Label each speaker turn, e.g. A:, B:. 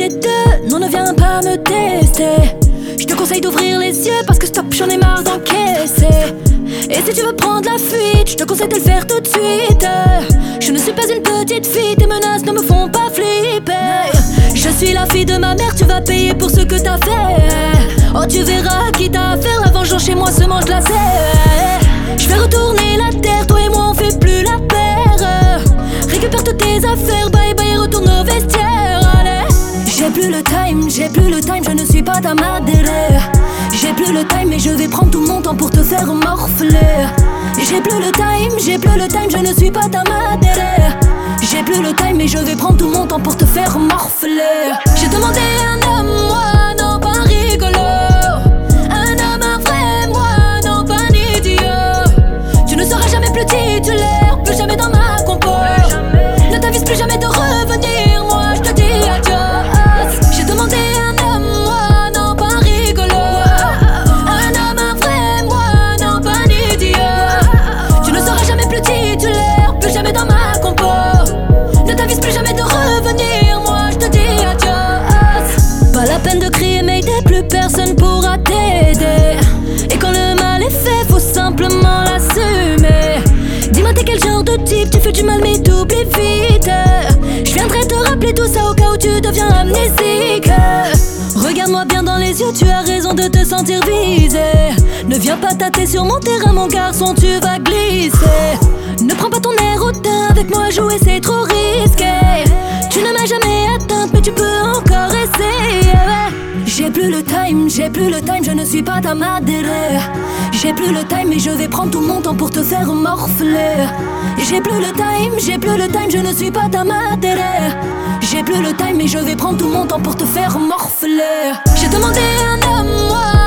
A: des deux, non ne viens pas me tester. Je te conseille d'ouvrir les yeux parce que stop, j'en ai marre d'encaisser. Et si tu veux prendre la fuite, je te conseille de le faire tout de suite. Je ne suis pas une petite fille, tes menaces ne me font pas flipper. Je suis la fille de ma mère, tu vas payer pour ce que t'as fait. Oh tu verras qui t'a affaire, la vengeance chez moi se mange la serre. Je vais retourner la terre, toi et moi on fait plus la paire. Récupère toutes tes affaires, bye bye et retourne au vestiaire. Allez. J'ai plus le time, je ne suis pas ta madère. J'ai plus le time, mais je vais prendre tout mon temps pour te faire morfler. J'ai plus le time, je ne suis pas ta madère. J'ai plus le time, mais je vais prendre tout mon temps pour te faire morfler. J'ai demandé un homme, moi, non pas un rigolo. Un homme, un vrai, moi, non pas un idiot. Tu ne seras jamais plus titulaire, plus jamais dans ma compo. Ne t'avise plus jamais de revenir, moi je te dis adieu. J'ai demandé un homme, moi, non pas un rigolo. Un homme, un vrai, moi, non pas un idiot. Tu ne seras jamais plus titulaire, plus jamais dans ma compo. Ne t'avise plus jamais de revenir, moi je te dis adieu. Pas la peine de crier Mayday, plus personne pourra t'aider. Et quand le mal est fait, faut simplement l'assumer. Dis-moi t'es quel genre de type, tu fais du mal mais t'oublies vite. Je viendrai te rappeler tout ça au cas où tu deviens amnésique. Regarde-moi bien dans les yeux, tu as raison de te sentir visé. Ne viens pas tâter sur mon terrain mon garçon, tu vas glisser. Ne prends pas ton air hautain, avec moi jouer c'est trop risqué. Tu ne m'as jamais atteinte mais tu peux encore essayer. J'ai plus le time, je ne suis pas ta madère. J'ai plus le time mais je vais prendre tout mon temps pour te faire morfler. J'ai plus le time, je ne suis pas ta madère. J'ai plus le time mais je vais prendre tout mon temps pour te faire morfler. J'ai demandé un homme, moi,